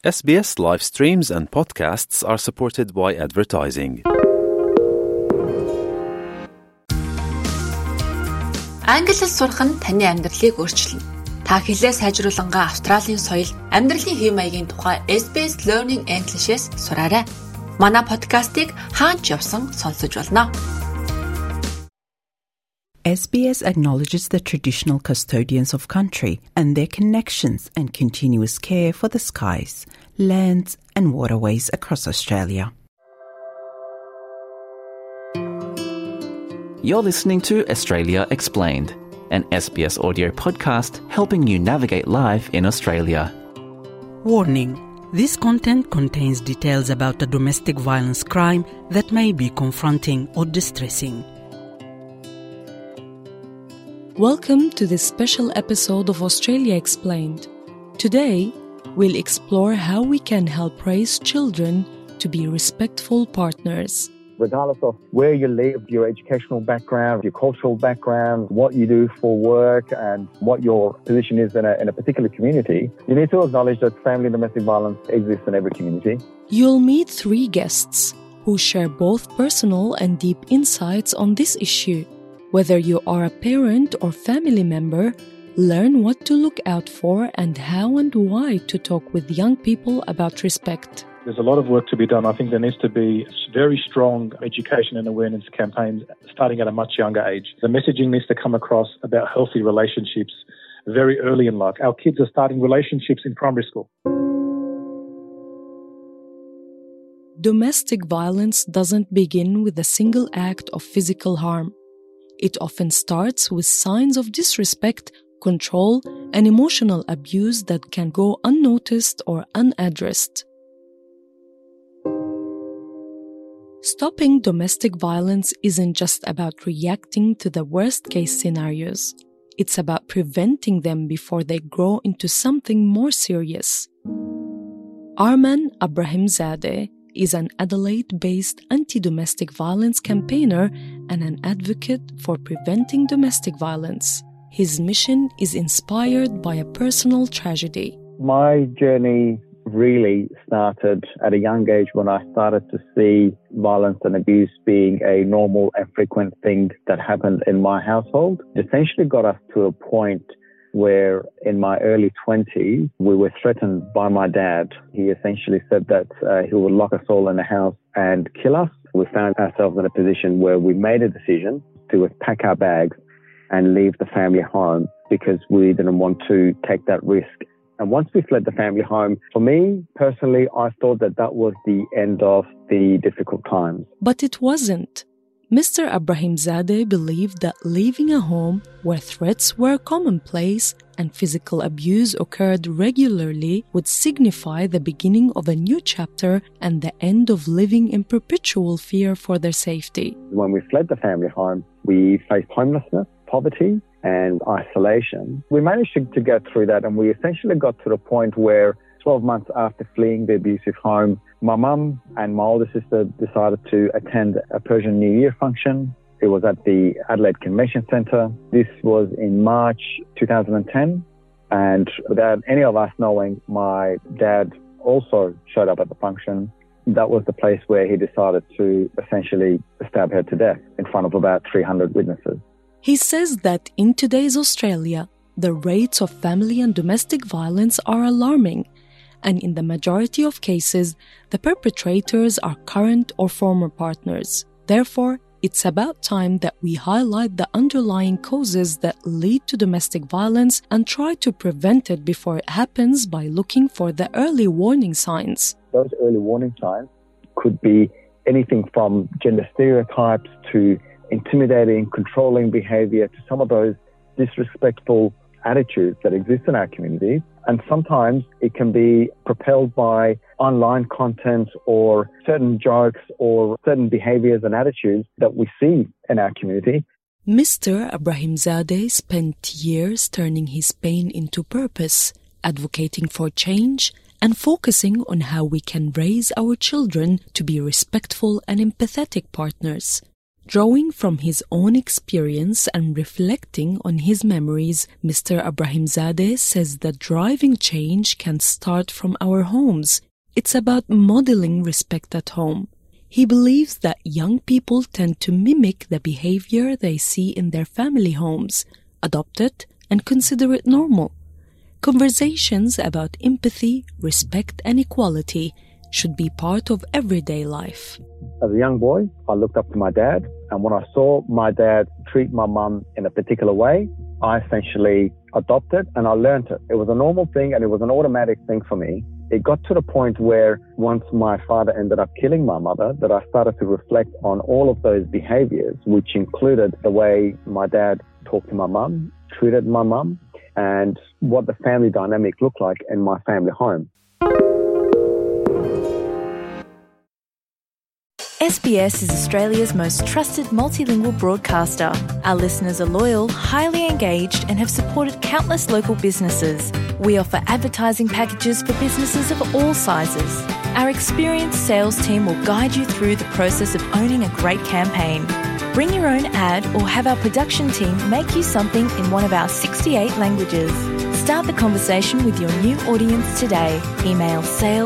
SBS live streams and podcasts are supported by advertising. Англи хэл сурах нь таны амьдралыг өөрчилнө. Та хэлээ сайжруулангаа Австралийн соёл, амьдралын хэв маягийн тухай SBS Learning English-с сураарай. Манай подкастыг хаач явсан сонсож болно. SBS acknowledges the traditional custodians of country and their connections and continuous care for the skies, lands and waterways across Australia. You're listening to Australia Explained, an SBS audio podcast helping you navigate life in Australia. Warning: this content contains details about a domestic violence crime that may be confronting or distressing. Welcome to this special episode of Australia Explained. Today, we'll explore how we can help raise children to be respectful partners. Regardless of where you live, your educational background, your cultural background, what you do for work and what your position is in a particular community, you need to acknowledge that family and domestic violence exists in every community. You'll meet three guests who share both personal and deep insights on this issue. Whether you are a parent or family member, learn what to look out for and how and why to talk with young people about respect. There's a lot of work to be done. I think there needs to be very strong education and awareness campaigns starting at a much younger age. The messaging needs to come across about healthy relationships very early in life. Our kids are starting relationships in primary school. Domestic violence doesn't begin with a single act of physical harm. It often starts with signs of disrespect, control, and emotional abuse that can go unnoticed or unaddressed. Stopping domestic violence isn't just about reacting to the worst-case scenarios. It's about preventing them before they grow into something more serious. Arman Abrahimzadeh is an Adelaide-based anti-domestic violence campaigner and an advocate for preventing domestic violence. His mission is inspired by a personal tragedy. My journey really started at a young age when I started to see violence and abuse being a normal and frequent thing that happened in my household. It essentially got us to a point where in my early 20s, we were threatened by my dad. He essentially said that he would lock us all in a house and kill us. We found ourselves in a position where we made a decision to pack our bags and leave the family home because we didn't want to take that risk. And once we fled the family home, for me personally, I thought that that was the end of the difficult times. But it wasn't. Mr. Abrahimzadeh believed that leaving a home where threats were commonplace and physical abuse occurred regularly would signify the beginning of a new chapter and the end of living in perpetual fear for their safety. When we fled the family home, we faced homelessness, poverty, and isolation. We managed to get through that, and we essentially got to the point where 12 months after fleeing the abusive home, my mum and my older sister decided to attend a Persian New Year function. It was at the Adelaide Convention Centre. This was in March 2010, and without any of us knowing, my dad also showed up at the function. That was the place where he decided to essentially stab her to death in front of about 300 witnesses. He says that in today's Australia, the rates of family and domestic violence are alarming, and in the majority of cases, the perpetrators are current or former partners. Therefore, it's about time that we highlight the underlying causes that lead to domestic violence and try to prevent it before it happens by looking for the early warning signs. Those early warning signs could be anything from gender stereotypes to intimidating, controlling behavior to some of those disrespectful attitudes that exist in our community. And sometimes it can be propelled by online content or certain jokes or certain behaviors and attitudes that we see in our community. Mr. Abrahimzadeh spent years turning his pain into purpose, advocating for change and focusing on how we can raise our children to be respectful and empathetic partners. Drawing from his own experience and reflecting on his memories, Mr. Abrahimzadeh says that driving change can start from our homes. It's about modeling respect at home. He believes that young people tend to mimic the behavior they see in their family homes, adopt it, and consider it normal. Conversations about empathy, respect, and equality should be part of everyday life. As a young boy, I looked up to my dad, and when I saw my dad treat my mum in a particular way, I essentially adopted and I learned it. It was a normal thing and it was an automatic thing for me. It got to the point where once my father ended up killing my mother, that I started to reflect on all of those behaviors, which included the way my dad talked to my mum, treated my mum, and what the family dynamic looked like in my family home. SBS is Australia's most trusted multilingual broadcaster. Our listeners are loyal, highly engaged, and have supported countless local businesses. We offer advertising packages for businesses of all sizes. Our experienced sales team will guide you through the process of owning a great campaign. Bring your own ad or have our production team make you something in one of our 68 languages. Start the conversation with your new audience today. Email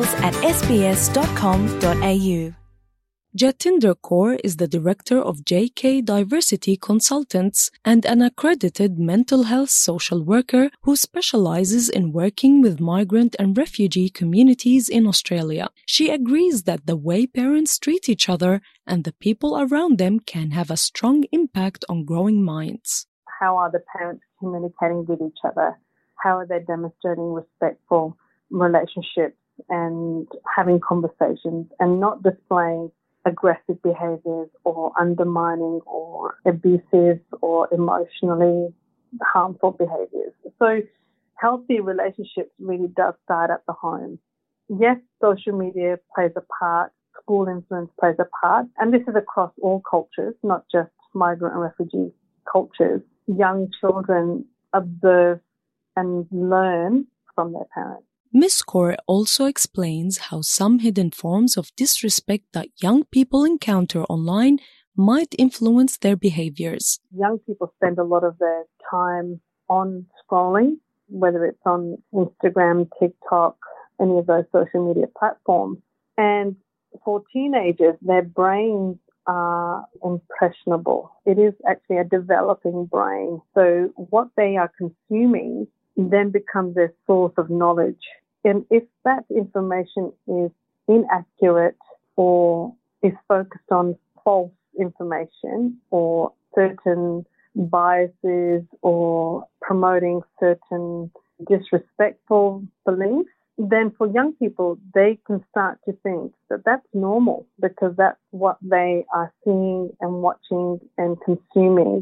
sales@sbs.com.au. Jatinder Kaur is the director of JK Diversity Consultants and an accredited mental health social worker who specializes in working with migrant and refugee communities in Australia. She agrees that the way parents treat each other and the people around them can have a strong impact on growing minds. How are the parents communicating with each other? How are they demonstrating respectful relationships and having conversations and not displaying aggressive behaviours or undermining or abusive or emotionally harmful behaviours. So healthy relationships really does start at the home. Yes, social media plays a part, school influence plays a part, and this is across all cultures, not just migrant and refugee cultures. Young children observe and learn from their parents. Ms. Kaur also explains how some hidden forms of disrespect that young people encounter online might influence their behaviors. Young people spend a lot of their time on scrolling, whether it's on Instagram, TikTok, any of those social media platforms. And for teenagers, their brains are impressionable. It is actually a developing brain. So what they are consuming then becomes their source of knowledge. And if that information is inaccurate or is focused on false information or certain biases or promoting certain disrespectful beliefs, then for young people, they can start to think that that's normal because that's what they are seeing and watching and consuming.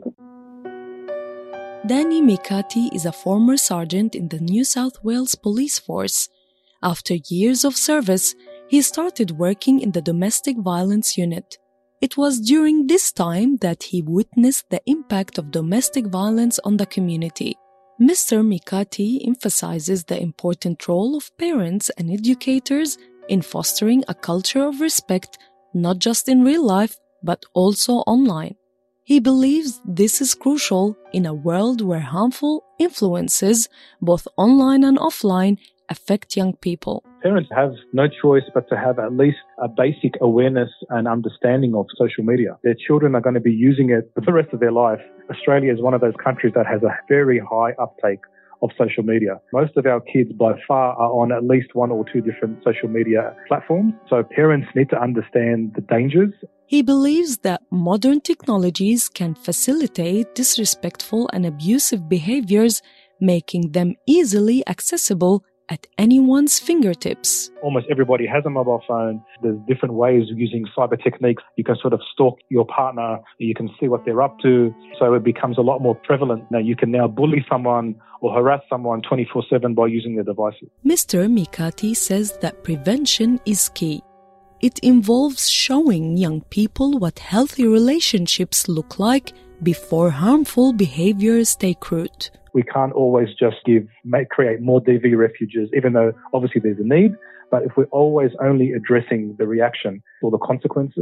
Danny Mikati is a former sergeant in the New South Wales Police Force. After years of service, he started working in the Domestic Violence Unit. It was during this time that he witnessed the impact of domestic violence on the community. Mr. Mikati emphasizes the important role of parents and educators in fostering a culture of respect, not just in real life, but also online. He believes this is crucial in a world where harmful influences, both online and offline, affect young people. Parents have no choice but to have at least a basic awareness and understanding of social media. Their children are going to be using it for the rest of their life. Australia is one of those countries that has a very high uptake of social media. Most of our kids by far are on at least one or two different social media platforms. So parents need to understand the dangers. He believes that modern technologies can facilitate disrespectful and abusive behaviors, making them easily accessible at anyone's fingertips. Almost everybody has a mobile phone. There's different ways of using cyber techniques. You can sort of stalk your partner. You can see what they're up to. So it becomes a lot more prevalent. Now you can now bully someone or harass someone 24/7 by using their devices. Mr. Mikati says that prevention is key. It involves showing young people what healthy relationships look like before harmful behaviors take root. We can't always just create more DV refuges, even though obviously there's a need. But if we're always only addressing the reaction or the consequences,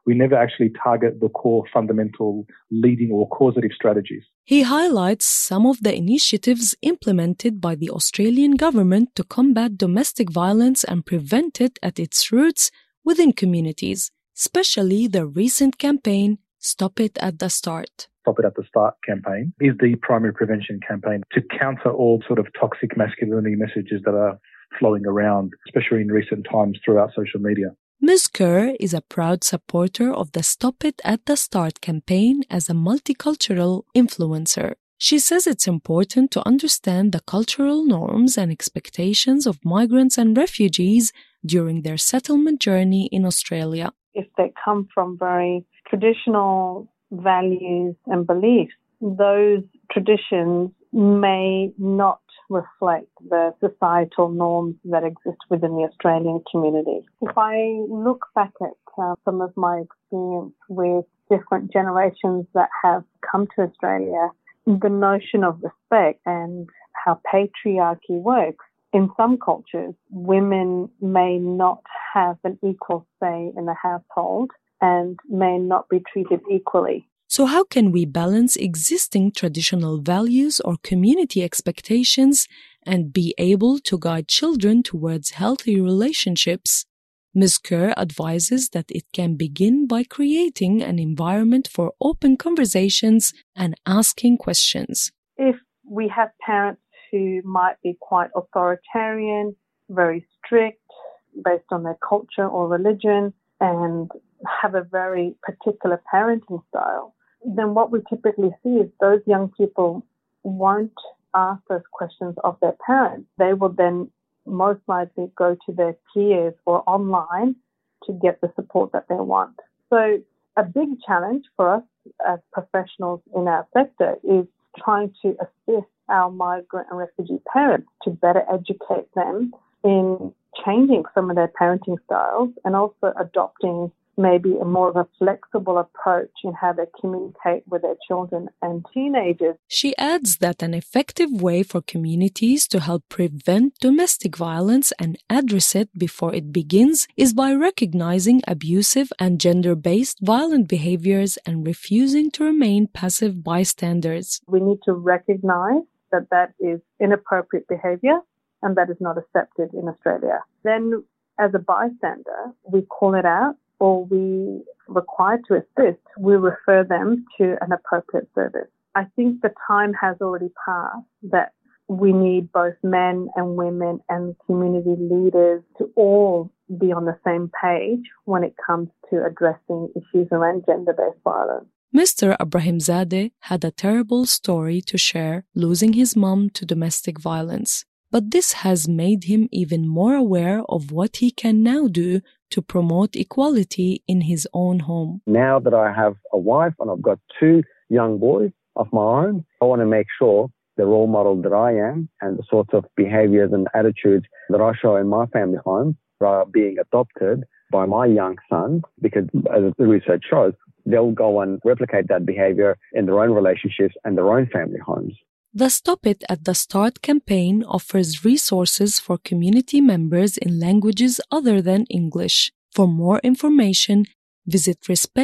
we never actually target the core fundamental leading or causative strategies. He highlights some of the initiatives implemented by the Australian government to combat domestic violence and prevent it at its roots within communities, especially the recent campaign, Stop It at the Start. Stop It at the Start campaign is the primary prevention campaign to counter all sort of toxic masculinity messages that are flowing around, especially in recent times throughout social media. Ms. Kerr is a proud supporter of the Stop It at the Start campaign as a multicultural influencer. She says it's important to understand the cultural norms and expectations of migrants and refugees during their settlement journey in Australia. If they come from very traditional values and beliefs, those traditions may not reflect the societal norms that exist within the Australian community. If I look back at some of my experience with different generations that have come to Australia, the notion of respect and how patriarchy works, in some cultures, women may not have an equal say in the household and may not be treated equally. So how can we balance existing traditional values or community expectations and be able to guide children towards healthy relationships? Ms. Kerr advises that it can begin by creating an environment for open conversations and asking questions. If we have parents who might be quite authoritarian, very strict, based on their culture or religion, and have a very particular parenting style, then what we typically see is those young people won't ask those questions of their parents. They will then most likely go to their peers or online to get the support that they want. So a big challenge for us as professionals in our sector is trying to assist our migrant and refugee parents to better educate them in changing some of their parenting styles and also adopting maybe a more of a flexible approach in how they communicate with their children and teenagers. She adds that an effective way for communities to help prevent domestic violence and address it before it begins is by recognizing abusive and gender-based violent behaviors and refusing to remain passive bystanders. We need to recognize that that is inappropriate behavior and that is not accepted in Australia. Then, as a bystander, we call it out, or we required to assist, we refer them to an appropriate service. I think the time has already passed that we need both men and women and community leaders to all be on the same page when it comes to addressing issues around gender-based violence. Mr. Abrahimzadeh had a terrible story to share, losing his mom to domestic violence. But this has made him even more aware of what he can now do to promote equality in his own home. Now that I have a wife and I've got 2 young boys of my own, I want to make sure the role model that I am and the sorts of behaviors and attitudes that I show in my family home are being adopted by my young sons, because as the research shows, they'll go and replicate that behavior in their own relationships and their own family homes. The Stop It at the Start campaign offers resources for community members in languages other than English. For more information, visit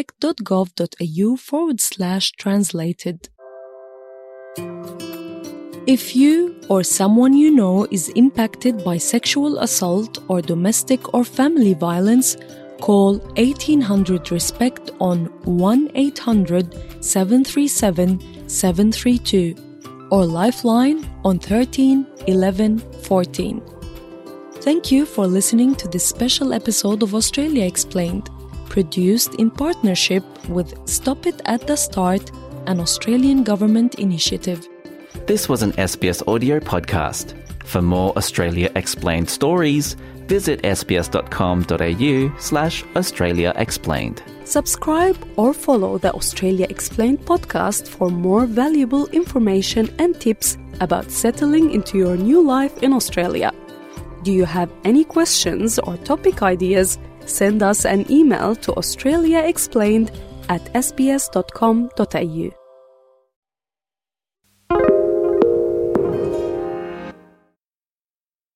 respect.gov.au/translated. If you or someone you know is impacted by sexual assault or domestic or family violence, call 1800-RESPECT on 1-800-737-732 or Lifeline on 13 11 14. Thank you for listening to this special episode of Australia Explained, produced in partnership with Stop It at the Start, an Australian government initiative. This was an SBS audio podcast. For more Australia Explained stories, visit sbs.com.au/Australia Explained. Subscribe or follow the Australia Explained podcast for more valuable information and tips about settling into your new life in Australia. Do you have any questions or topic ideas? Send us an email to australiaexplained@sbs.com.au.